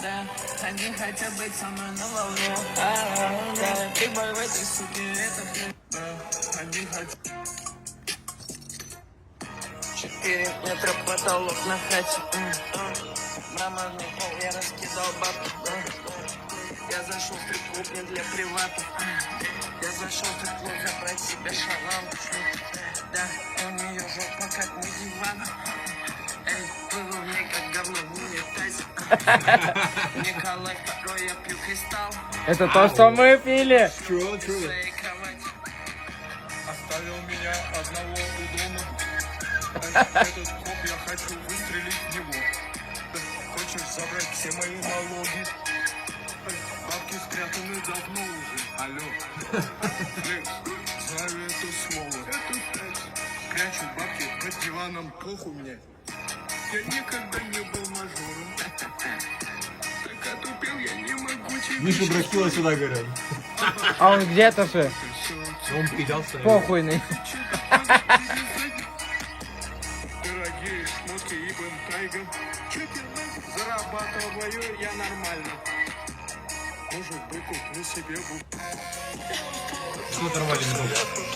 Да, они хотят быть со мной на волне. Да, ты бой в этой суке, это да, они хотят. 4 метра потолок на хате. Мраморный пол, я раскидал бабки. Я зашел в стрип-клуб не для приватов. Я зашел в стрип-клуб забрать себе шалам. Да, у нее жопа как на диван. Эй, было мне как говно в унитазе. Николай II, я пью кристалл. Это то, что мы пили. В своей кровати. Оставил меня одного у дома. Этот коп, я хочу выстрелить в него. Хочешь забрать все мои налоги? Бабки спрятаны давно уже. Алло. Флекс, знаю это слово. Это флекс. Прячу бабки под диваном, похуй мне. Я никогда не был мажором. Так отупел, я не могу тебе. Миша бросила сюда, говорят. А он где-то же Он пиздался. похуйный. Дорогие шмотки и бентайгом. Зарабатываю я нормально. Может быть, куплю себе Что нормально?